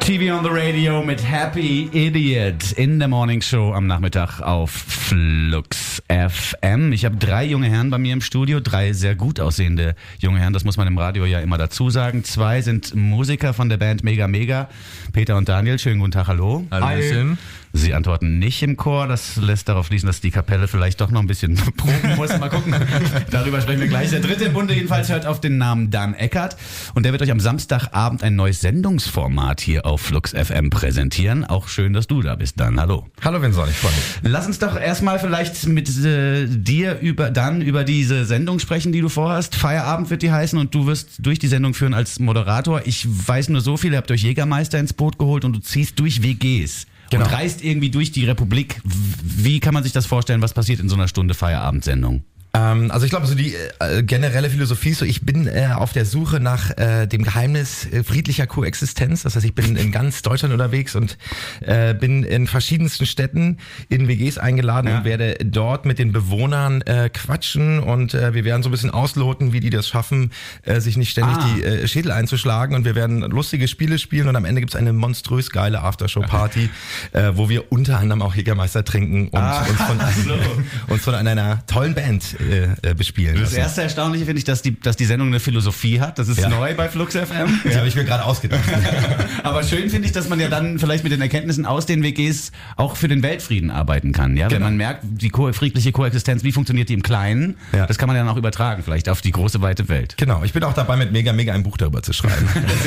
TV on the Radio mit Happy Idiot in der Morning Show am Nachmittag auf Flux FM. Ich habe 3 junge Herren bei mir im Studio, 3 sehr gut aussehende junge Herren, das muss man im Radio ja immer dazu sagen. 2 sind Musiker von der Band Mega Mega, Peter und Daniel. Schönen guten Tag, hallo. Hallöchen. Sie antworten nicht im Chor, das lässt darauf schließen, dass die Kapelle vielleicht doch noch ein bisschen proben muss. Mal gucken, darüber sprechen wir gleich. Der dritte im Bunde jedenfalls hört auf den Namen Dan Eckert und der wird euch am Samstagabend ein neues Sendungsformat hier auf Flux FM präsentieren. Auch schön, dass du da bist, Dan. Hallo. Hallo Vincent, ich freue mich. Lass uns doch erstmal vielleicht mit dir über diese Sendung sprechen, die du vorhast. Feierabend wird die heißen und du wirst durch die Sendung führen als Moderator. Ich weiß nur so viel, ihr habt euch Jägermeister ins Boot geholt und du ziehst durch WGs. Genau. Und reist irgendwie durch die Republik. Wie kann man sich das vorstellen? Was passiert in so einer Stunde Feierabendsendung? Also ich glaube, so die generelle Philosophie ist so, ich bin auf der Suche nach dem Geheimnis friedlicher Koexistenz. Das heißt, ich bin in ganz Deutschland unterwegs und bin in verschiedensten Städten in WGs eingeladen und werde dort mit den Bewohnern quatschen und wir werden so ein bisschen ausloten, wie die das schaffen, sich nicht ständig die Schädel einzuschlagen, und wir werden lustige Spiele spielen und am Ende gibt's eine monströs geile Aftershow-Party, wo wir unter anderem auch Jägermeister trinken und uns von einer tollen Band bespielen. Das erste Erstaunliche finde ich, dass die Sendung eine Philosophie hat. Das ist neu bei Flux FM. Das habe ich mir gerade ausgedacht. Aber schön finde ich, dass man ja dann vielleicht mit den Erkenntnissen aus den WGs auch für den Weltfrieden arbeiten kann. Ja? Wenn man merkt, die friedliche Koexistenz, wie funktioniert die im Kleinen, das kann man ja dann auch übertragen, vielleicht auf die große, weite Welt. Genau, ich bin auch dabei, mit Mega Mega ein Buch darüber zu schreiben.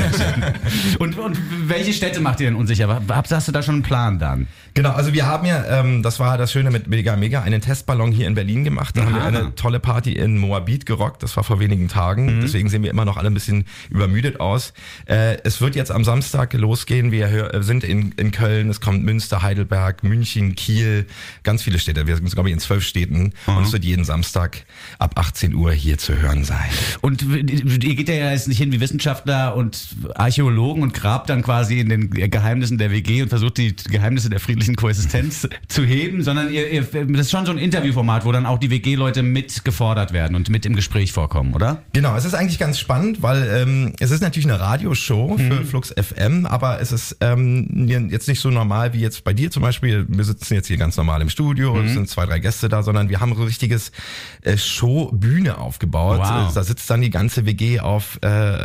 und welche Städte macht ihr denn unsicher? Hast du da schon einen Plan dann? Genau, also wir haben ja, das war das Schöne mit Mega Mega, einen Testballon hier in Berlin gemacht. Da haben wir eine tolle Party in Moabit gerockt. Das war vor wenigen Tagen. Deswegen sehen wir immer noch alle ein bisschen übermüdet aus. Es wird jetzt am Samstag losgehen. Wir sind in Köln, es kommt Münster, Heidelberg, München, Kiel, ganz viele Städte. Wir sind, glaube ich, in 12 Städten. Und es wird jeden Samstag ab 18 Uhr hier zu hören sein. Und ihr geht ja jetzt nicht hin wie Wissenschaftler und Archäologen und grabt dann quasi in den Geheimnissen der WG und versucht die Geheimnisse der friedlichen Koexistenz zu heben, sondern das ist schon so ein Interviewformat, wo dann auch die WG-Leute mit gefordert werden und mit im Gespräch vorkommen, oder? Genau, es ist eigentlich ganz spannend, weil es ist natürlich eine Radioshow für Flux FM, aber es ist jetzt nicht so normal wie jetzt bei dir zum Beispiel. Wir sitzen jetzt hier ganz normal im Studio, es sind 2, 3 Gäste da, sondern wir haben so ein richtiges Show-Bühne aufgebaut. Wow. Da sitzt dann die ganze WG auf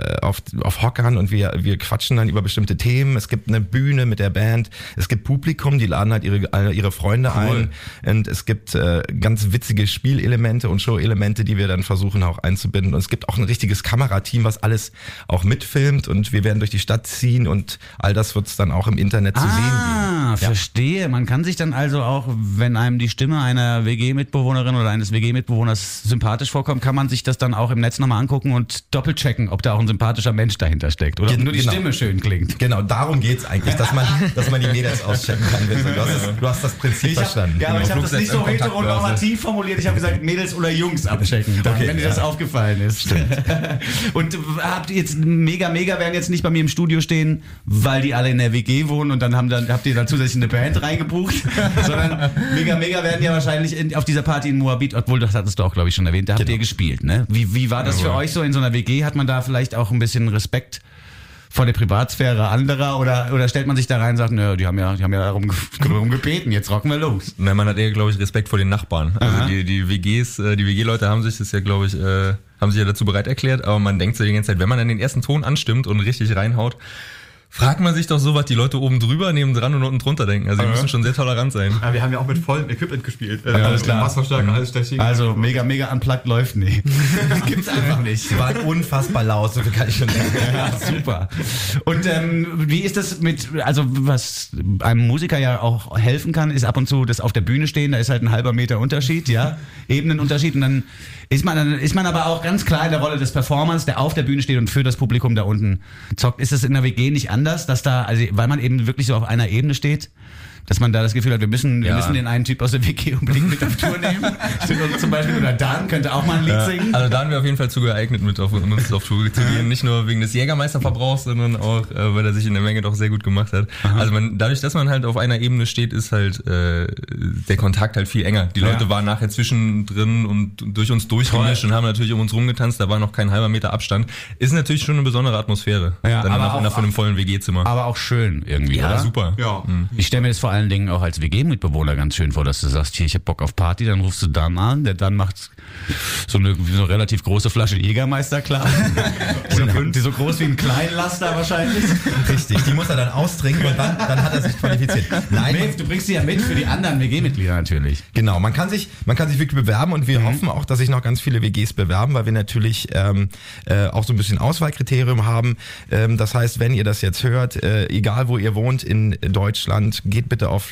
Hockern und wir quatschen dann über bestimmte Themen. Es gibt eine Bühne mit der Band, es gibt Publikum, die laden halt ihre Freunde ein, und es gibt ganz witzige Spielelemente und Show-Elemente, die wir dann versuchen auch einzubinden. Und es gibt auch ein richtiges Kamerateam, was alles auch mitfilmt, und wir werden durch die Stadt ziehen und all das wird es dann auch im Internet zu sehen geben. Verstehe. Man kann sich dann also auch, wenn einem die Stimme einer WG-Mitbewohnerin oder eines WG-Mitbewohners sympathisch vorkommt, kann man sich das dann auch im Netz nochmal angucken und doppelt checken, ob da auch ein sympathischer Mensch dahinter steckt oder ob nur die Stimme schön klingt. Genau, darum geht's eigentlich, dass man die Mädels auschecken kann. Du hast das Prinzip verstanden. Ja, aber ich habe das nicht so heteronormativ formuliert. Ich habe gesagt, Mädels oder Jungs abchecken, wenn dir das aufgefallen ist. Stimmt. Und habt ihr jetzt Mega werden jetzt nicht bei mir im Studio stehen, weil die alle in der WG wohnen und dann habt ihr dann zusätzlich eine Band reingebucht, sondern Mega werden ja wahrscheinlich auf dieser Party in Moabit, obwohl das hattest du auch, glaube ich, schon erwähnt, da habt ihr gespielt, ne? Wie war das für euch so in so einer WG? Hat man da vielleicht auch ein bisschen Respekt vor der Privatsphäre anderer oder stellt man sich da rein und sagt, nö, die haben ja darum gebeten, jetzt rocken wir los? Na, man hat eher, glaube ich, Respekt vor den Nachbarn. Also die WG-Leute haben sich das ja, glaube ich, haben sich ja dazu bereit erklärt, aber man denkt so die ganze Zeit, wenn man dann den ersten Ton anstimmt und richtig reinhaut, fragt man sich doch so, was die Leute oben drüber, neben dran und unten drunter denken. Also die müssen schon sehr tolerant sein. Ja, wir haben ja auch mit vollem Equipment gespielt. Alles klar. Bassverstärker, alles Steching. Also Mega Unplugged läuft nie. Gibt's einfach nicht. Sie waren unfassbar laut, so viel kann ich schon sagen. Ja, super. Und wie ist das also was einem Musiker ja auch helfen kann, ist ab und zu das auf der Bühne stehen, da ist halt ein halber Meter Unterschied, ja, Ebenenunterschied, und dann ist man aber auch ganz klar in der Rolle des Performers, der auf der Bühne steht und für das Publikum da unten zockt. Ist es in der WG nicht anders, dass da, also weil man eben wirklich so auf einer Ebene steht, dass man da das Gefühl hat, wir müssen den einen Typ aus der WG unbedingt mit auf Tour nehmen. Zum Beispiel, oder Dan könnte auch mal ein Lied singen. Also da haben wir auf jeden Fall zu geeignet, mit auf Tour zu gehen. Nicht nur wegen des Jägermeisterverbrauchs, sondern auch, weil er sich in der Menge doch sehr gut gemacht hat. Also dadurch, dass man halt auf einer Ebene steht, ist halt der Kontakt halt viel enger. Die Leute waren nachher zwischendrin und durch uns durchgemischt und haben natürlich um uns rumgetanzt. Da war noch kein halber Meter Abstand. Ist natürlich schon eine besondere Atmosphäre. Ja, dann aber von einem vollen WG-Zimmer. Aber auch schön irgendwie, ja, oder? Super. Ja. Ich stelle mir das vor allen Dingen auch als WG-Mitbewohner ganz schön vor, dass du sagst, hier, ich hab Bock auf Party, dann rufst du Dan an, der dann macht so eine relativ große Flasche Jägermeister klar. so groß wie ein Kleinlaster wahrscheinlich. Richtig, die muss er dann austrinken und dann hat er sich qualifiziert. Nein, Du bringst sie ja mit für die anderen WG-Mitglieder natürlich. genau, man kann sich wirklich bewerben und wir hoffen auch, dass sich noch ganz viele WGs bewerben, weil wir natürlich auch so ein bisschen Auswahlkriterium haben. Das heißt, wenn ihr das jetzt hört, egal wo ihr wohnt in Deutschland, geht bitte auf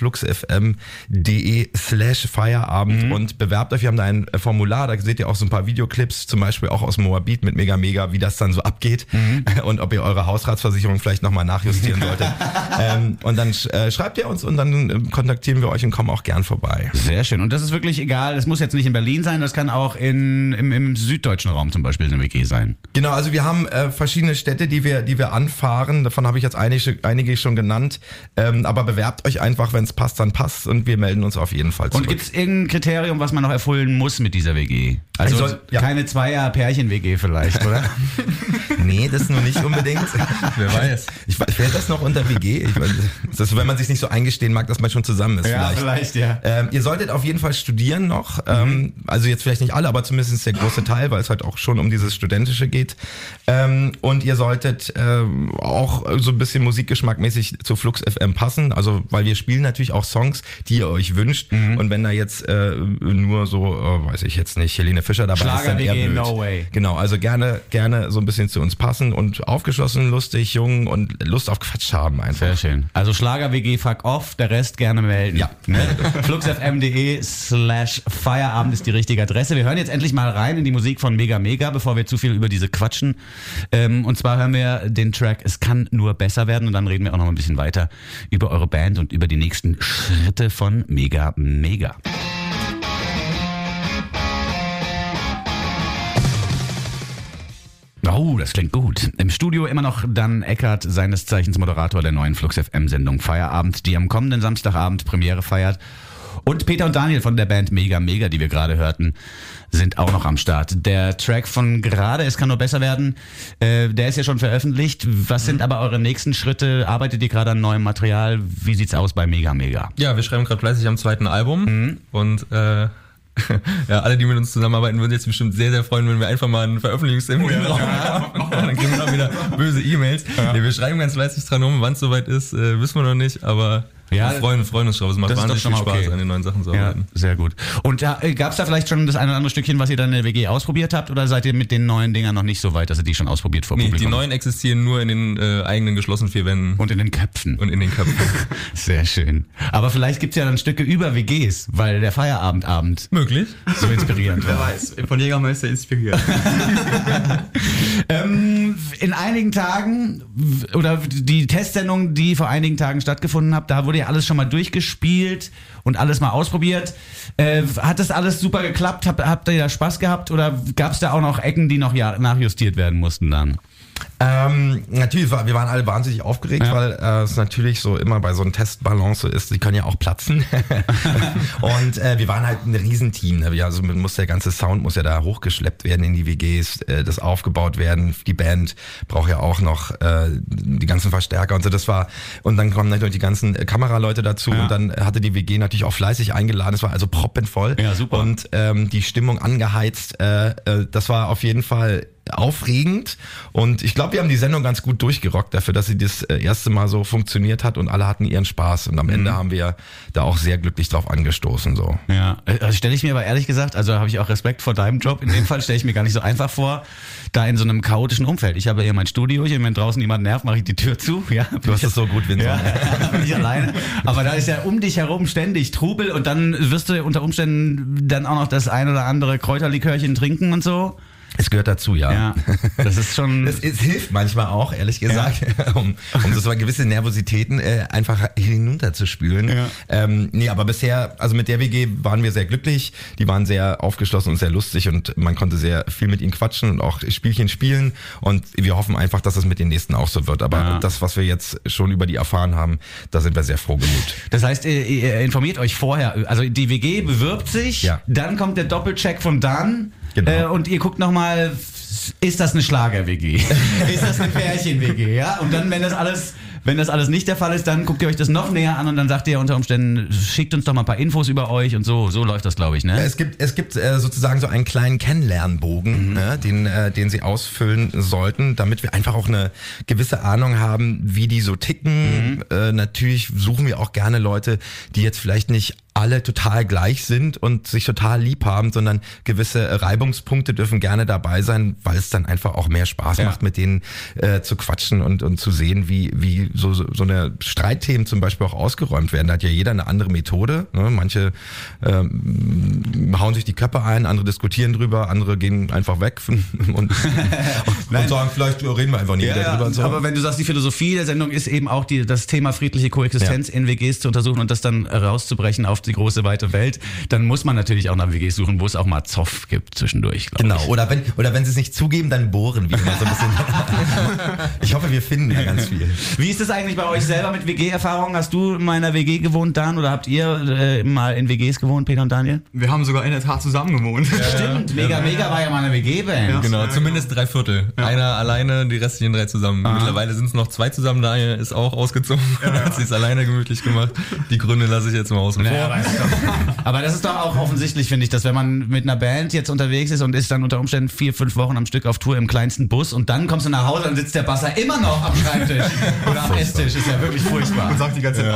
fluxfm.de/Feierabend und bewerbt euch. Wir haben da ein Formular, da seht ihr auch so ein paar Videoclips, zum Beispiel auch aus Moabit mit Mega Mega, wie das dann so abgeht und ob ihr eure Hausratsversicherung vielleicht nochmal nachjustieren solltet. Und dann schreibt ihr uns und dann kontaktieren wir euch und kommen auch gern vorbei. Sehr schön. Und das ist wirklich egal, es muss jetzt nicht in Berlin sein, das kann auch im süddeutschen Raum zum Beispiel eine WG sein. Genau, also wir haben verschiedene Städte, die wir anfahren. Davon habe ich jetzt einige schon genannt. Aber bewerbt euch einfach, wenn es passt, dann passt und wir melden uns auf jeden Fall zurück. Und gibt es irgendein Kriterium, was man noch erfüllen muss mit dieser WG? Also keine Zweier-Pärchen-WG vielleicht, oder? Nee, das nur nicht unbedingt. Wer weiß. Fällt das noch unter WG? Das ist, wenn man sich nicht so eingestehen mag, dass man schon zusammen ist. Ja, vielleicht ja. Ihr solltet auf jeden Fall studieren noch. Also jetzt vielleicht nicht alle, aber zumindest der große Teil, weil es halt auch schon um dieses Studentische geht. Und ihr solltet auch so ein bisschen musikgeschmackmäßig zu Flux FM passen. Also weil wir spielen natürlich auch Songs, die ihr euch wünscht. Und wenn da jetzt nur so, weiß ich jetzt nicht, Helene Fischer dabei ist, dann eher blöd. No way. Genau, also gerne so ein bisschen zu uns passen und aufgeschlossen, lustig, jung und Lust auf Quatsch haben einfach. Sehr schön. Also Schlager-WG fuck off, der Rest gerne melden. Ja. Ne? fluxfm.de/Feierabend ist die richtige Adresse. Wir hören jetzt endlich mal rein in die Musik von Mega Mega, bevor wir zu viel über diese quatschen. Und zwar hören wir den Track Es kann nur besser werden und dann reden wir auch noch ein bisschen weiter über eure Band und über die nächsten Schritte von Mega Mega. Oh, das klingt gut. Im Studio immer noch Dan Eckert, seines Zeichens Moderator der neuen Flux FM-Sendung Feierabend, die am kommenden Samstagabend Premiere feiert. Und Peter und Daniel von der Band Mega Mega, die wir gerade hörten, sind auch noch am Start. Der Track von gerade, Es kann nur besser werden, der ist ja schon veröffentlicht. Was sind aber eure nächsten Schritte? Arbeitet ihr gerade an neuem Material? Wie sieht's aus bei Mega Mega? Ja, wir schreiben gerade fleißig am zweiten Album und ja, alle, die mit uns zusammenarbeiten, würden jetzt bestimmt sehr, sehr freuen, wenn wir einfach mal einen Veröffentlichungstermin im Raum haben. Dann kriegen wir auch wieder böse E-Mails. Ja. Nee, wir schreiben ganz fleißig dran wann es soweit ist, wissen wir noch nicht, aber wir freuen uns drauf. Es macht wahnsinnig viel Spaß, an den neuen Sachen zu arbeiten. Ja, sehr gut. Und gab es da vielleicht schon das eine oder andere Stückchen, was ihr dann in der WG ausprobiert habt, oder seid ihr mit den neuen Dingern noch nicht so weit, dass ihr die schon ausprobiert vor Publikum? Die neuen existieren nur in den eigenen geschlossenen 4 Wänden. Und in den Köpfen. Sehr schön. Aber vielleicht gibt's ja dann Stücke über WGs, weil der Feierabendabend möglich so inspirierend war. Wer weiß, von Jägermeister inspiriert. In einigen Tagen, oder die Testsendung, die vor einigen Tagen stattgefunden hat, da wurde ja alles schon mal durchgespielt und alles mal ausprobiert. Hat das alles super geklappt? Habt ihr da Spaß gehabt oder gab es da auch noch Ecken, die noch nachjustiert werden mussten dann? Natürlich, wir waren alle wahnsinnig aufgeregt, weil es natürlich so immer bei so einem Testballon so ist, die können ja auch platzen. Und wir waren halt ein Riesenteam. Also der ganze Sound muss ja da hochgeschleppt werden in die WGs, das aufgebaut werden. Die Band braucht ja auch noch die ganzen Verstärker und so. Und dann kommen natürlich die ganzen Kameraleute dazu und dann hatte die WG natürlich auch fleißig eingeladen. Es war also proppenvoll. Ja, super. Und die Stimmung angeheizt. Das war auf jeden Fall aufregend und ich glaube, wir haben die Sendung ganz gut durchgerockt dafür, dass sie das erste Mal so funktioniert hat und alle hatten ihren Spaß und am Ende haben wir da auch sehr glücklich drauf angestoßen. So. Ja, also stelle ich mir aber ehrlich gesagt, also habe ich auch Respekt vor deinem Job, in dem Fall stelle ich mir gar nicht so einfach vor, da in so einem chaotischen Umfeld. Ich habe hier mein Studio, wenn draußen jemand nervt, mache ich die Tür zu. Ja, du hast es so gut, Vincent. Ja, bin ich alleine. Aber da ist ja um dich herum ständig Trubel und dann wirst du unter Umständen dann auch noch das ein oder andere Kräuterlikörchen trinken und so. Es gehört dazu, ja. Ja, das ist schon... Es hilft manchmal auch, ehrlich gesagt, um so gewisse Nervositäten einfach hinunterzuspülen. Ja. Nee, aber bisher, also mit der WG waren wir sehr glücklich. Die waren sehr aufgeschlossen und sehr lustig und man konnte sehr viel mit ihnen quatschen und auch Spielchen spielen. Und wir hoffen einfach, dass es mit den nächsten auch so wird. Aber das, was wir jetzt schon über die erfahren haben, da sind wir sehr froh gemut. Das heißt, ihr informiert euch vorher. Also die WG bewirbt sich, dann kommt der Doppelcheck von Dan. Genau. Und ihr guckt nochmal, ist das eine Schlager-WG? Ist das eine Pärchen-WG? Ja? Und dann, wenn das alles nicht der Fall ist, dann guckt ihr euch das noch näher an und dann sagt ihr unter Umständen, schickt uns doch mal ein paar Infos über euch und so läuft das, glaube ich, ne? Es gibt sozusagen so einen kleinen Kennenlernbogen, den sie ausfüllen sollten, damit wir einfach auch eine gewisse Ahnung haben, wie die so ticken. Natürlich suchen wir auch gerne Leute, die jetzt vielleicht nicht alle total gleich sind und sich total lieb haben, sondern gewisse Reibungspunkte dürfen gerne dabei sein, weil es dann einfach auch mehr Spaß macht, mit denen zu quatschen und zu sehen, wie so eine Streitthemen zum Beispiel auch ausgeräumt werden. Da hat ja jeder eine andere Methode. Ne? Manche hauen sich die Köpfe ein, andere diskutieren drüber, andere gehen einfach weg und sagen, vielleicht reden wir einfach nie wieder drüber. Und so. Aber wenn du sagst, die Philosophie der Sendung ist eben auch das Thema friedliche Koexistenz in WGs zu untersuchen und das dann rauszubrechen auf die große, weite Welt, dann muss man natürlich auch nach WGs suchen, wo es auch mal Zoff gibt zwischendurch, genau. ich. Oder wenn sie es nicht zugeben, dann bohren wir immer so ein bisschen. Ich hoffe, wir finden ja ganz viel. Wie ist es eigentlich bei euch selber mit WG-Erfahrungen? Hast du in meiner WG gewohnt, Dan? Oder habt ihr mal in WGs gewohnt, Peter und Daniel? Wir haben sogar in der Tat zusammen gewohnt. Stimmt, Mega war ja mal eine WG-Band. Ja, genau, zumindest 3/4. Ja. Einer alleine, die restlichen 3 zusammen. Mittlerweile sind es noch 2 zusammen, Daniel ist auch ausgezogen. Hat sich es alleine gemütlich gemacht. Die Gründe lasse ich jetzt mal außen vor. Aber das ist doch auch offensichtlich, finde ich, dass wenn man mit einer Band jetzt unterwegs ist und ist dann unter Umständen 4-5 Wochen am Stück auf Tour im kleinsten Bus und dann kommst du nach Hause und sitzt der Basser immer noch am Schreibtisch oder am Esstisch. Ist ja wirklich furchtbar. Und sagt die ganze Zeit,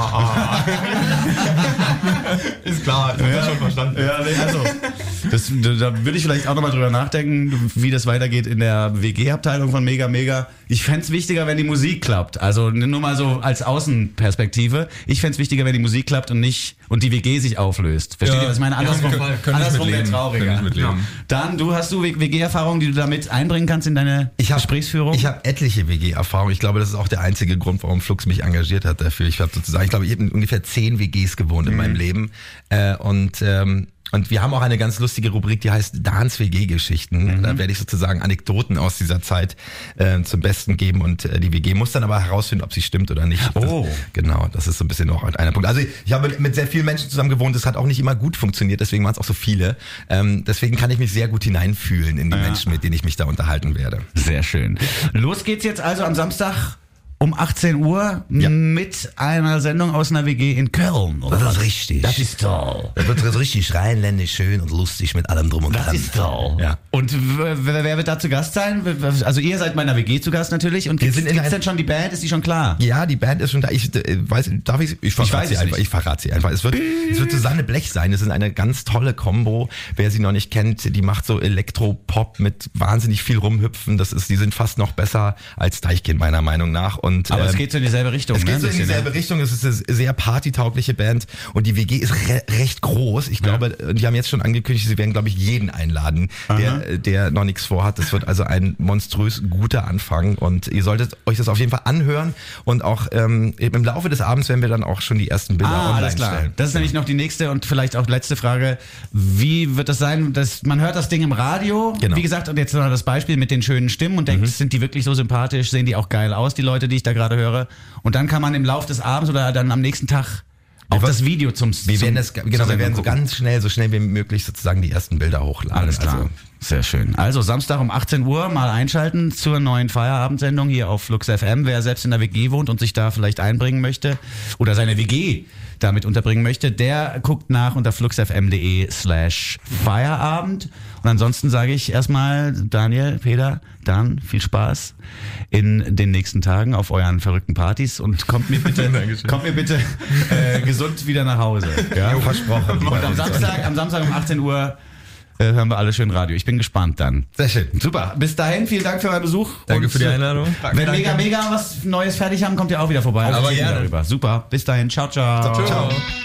Ist klar, ich hab das schon verstanden. Ja, nee, also, da würde ich vielleicht auch nochmal drüber nachdenken, wie das weitergeht in der WG-Abteilung von Mega. Ich fände es wichtiger, wenn die Musik klappt. Also nur mal so als Außenperspektive. Ich fände es wichtiger, wenn die Musik klappt und die WG sich auflöst. Versteht ihr, was ich meine? Andersrum wäre trauriger. Dann, hast du WG-Erfahrungen, die du damit einbringen kannst in deine Gesprächsführung? Ich habe etliche WG-Erfahrungen. Ich glaube, das ist auch der einzige Grund, warum Flux mich engagiert hat dafür. Ich glaube, ich habe in ungefähr 10 WGs gewohnt in meinem Leben. Und wir haben auch eine ganz lustige Rubrik, die heißt Dans WG-Geschichten. Da werde ich sozusagen Anekdoten aus dieser Zeit zum Besten geben und die WG muss dann aber herausfinden, ob sie stimmt oder nicht. Genau, das ist so ein bisschen auch einer Punkt. Also ich habe mit sehr vielen Menschen zusammen gewohnt, das hat auch nicht immer gut funktioniert, deswegen waren es auch so viele. Deswegen kann ich mich sehr gut hineinfühlen in die Menschen, mit denen ich mich da unterhalten werde. Sehr schön. Los geht's jetzt also am Samstag um 18 Uhr mit einer Sendung aus einer WG in Köln. Oder? Das ist richtig. Das ist toll. Das wird so richtig rheinländisch, schön und lustig mit allem drum und dran. Das ist toll. Ja. Und wer wird da zu Gast sein? Also ihr seid bei einer WG zu Gast natürlich. Und gibt's denn schon die Band? Ist die schon klar? Ja, die Band ist schon da. Ich verrate sie einfach. Es wird Susanne Blech sein. Das ist eine ganz tolle Kombo. Wer sie noch nicht kennt, die macht so Elektropop mit wahnsinnig viel Rumhüpfen. Die sind fast noch besser als Deichkind meiner Meinung nach. Aber es geht so in dieselbe Richtung. Es geht so in dieselbe Richtung. Es ist eine sehr partytaugliche Band und die WG ist recht groß. Ich glaube, die haben jetzt schon angekündigt, sie werden, glaube ich, jeden einladen, der noch nichts vorhat. Das wird also ein monströs guter Anfang und ihr solltet euch das auf jeden Fall anhören und auch im Laufe des Abends werden wir dann auch schon die ersten Bilder online stellen. Das ist nämlich noch die nächste und vielleicht auch letzte Frage. Wie wird das sein? Man hört das Ding im Radio, wie gesagt, und jetzt noch das Beispiel mit den schönen Stimmen und denkt, sind die wirklich so sympathisch, sehen die auch geil aus, die Leute, die ich da gerade höre. Und dann kann man im Laufe des Abends oder dann am nächsten Tag auch das Video wir werden so schnell wie möglich sozusagen die ersten Bilder hochladen. Alles klar. Also, sehr schön. Also Samstag um 18 Uhr mal einschalten zur neuen Feierabendsendung hier auf Flux FM. Wer selbst in der WG wohnt und sich da vielleicht einbringen möchte oder seine WG damit unterbringen möchte, der guckt nach unter fluxfm.de/Feierabend. Und ansonsten sage ich erstmal, Daniel, Peter, Dan, viel Spaß in den nächsten Tagen auf euren verrückten Partys und kommt mir bitte gesund wieder nach Hause. Ja? Versprochen. Und am Samstag um 18 Uhr hören wir alle schön Radio. Ich bin gespannt dann. Sehr schön. Super. Bis dahin, vielen Dank für euren Besuch. Danke für die Einladung. Wenn Mega was Neues fertig haben, kommt ihr auch wieder vorbei. Aber gerne. Super. Bis dahin. Ciao. Ciao.